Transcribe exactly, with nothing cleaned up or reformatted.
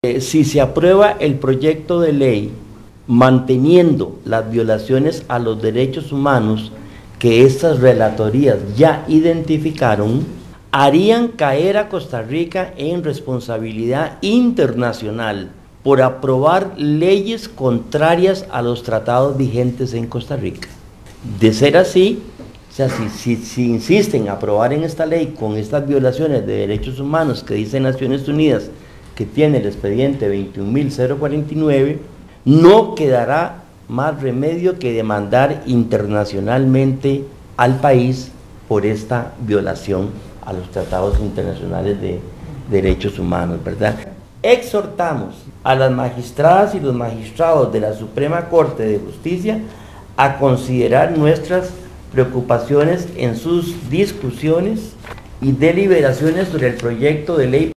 Eh, si se aprueba el proyecto de ley manteniendo las violaciones a los derechos humanos que estas relatorías ya identificaron, harían caer a Costa Rica en responsabilidad internacional por aprobar leyes contrarias a los tratados vigentes en Costa Rica. De ser así, o sea, si, si, si insisten en aprobar en esta ley con estas violaciones de derechos humanos que dice Naciones Unidas que tiene el expediente veintiún mil cuarenta y nueve, no quedará más remedio que demandar internacionalmente al país por esta violación a los tratados internacionales de derechos humanos, ¿verdad? Exhortamos a las magistradas y los magistrados de la Suprema Corte de Justicia a considerar nuestras preocupaciones en sus discusiones y deliberaciones sobre el proyecto de ley